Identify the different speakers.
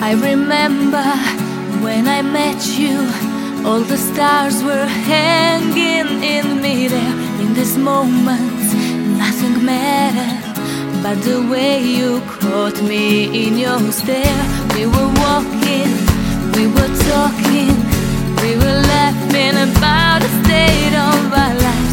Speaker 1: I remember when I met you, all the stars were hanging in midair. In this moment, nothing mattered but the way you caught me in your stare. We were walking, we were talking, we were laughing about the state of our life.